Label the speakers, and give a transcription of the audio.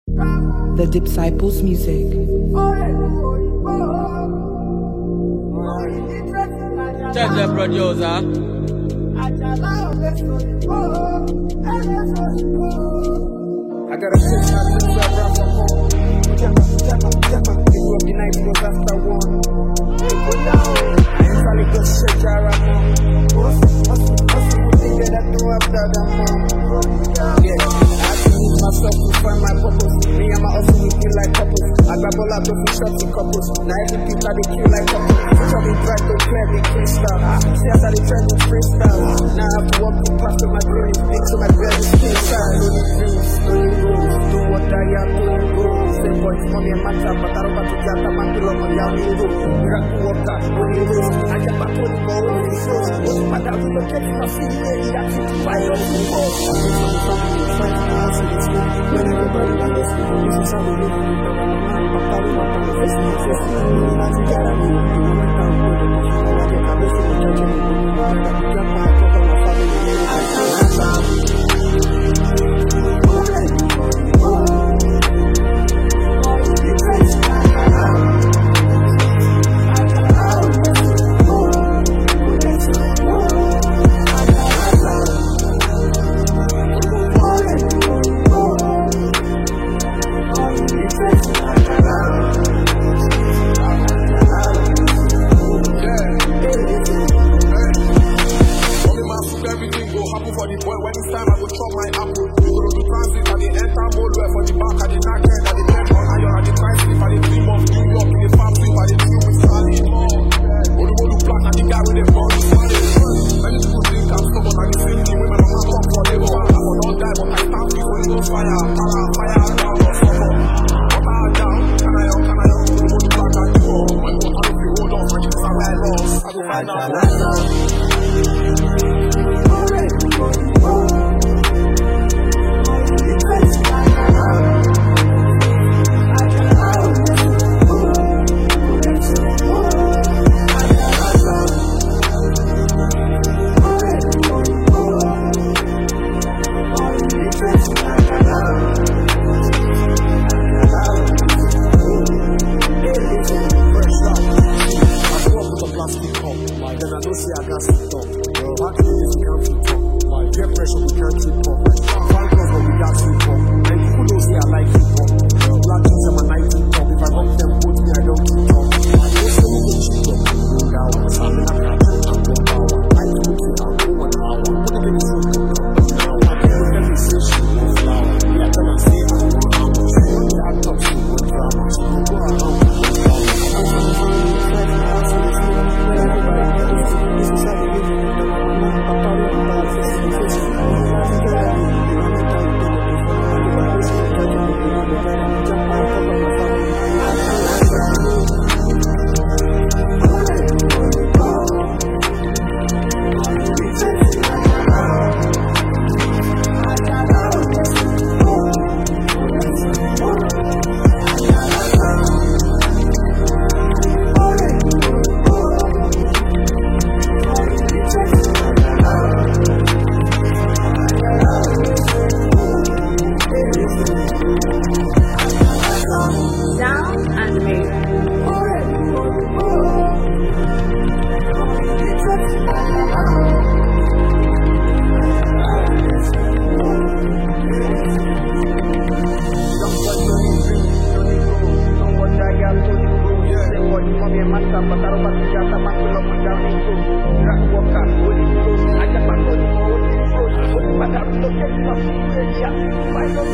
Speaker 1: The Disciples Music.
Speaker 2: Judge the producer.
Speaker 3: I got a six out of the rap from home. Jabba. Pick up the night goes after one. I ain't probably go shit jar up more. Hustle, think that I do after that more. Yeah, I have to lose myself to find my purpose. Me and my hustle, we feel like couples. I grab all out of the shots in couples. Now every people they kill like couples. Tell me bright to clear the crystal. See how they try to freestyle. Now I have to walk through past my dreams. Big to my bread is still side. Lonely dreams, lonely rules. Do what I am doing, go. Same boys, mommy and matter, but I don't want to get a man to love on your window. Miracle worker, only rose. I get back on the ball, only shows. What's my dad, we don't get my feet ready. I keep to buy up the ball. When everybody wants to do this, is how we live. I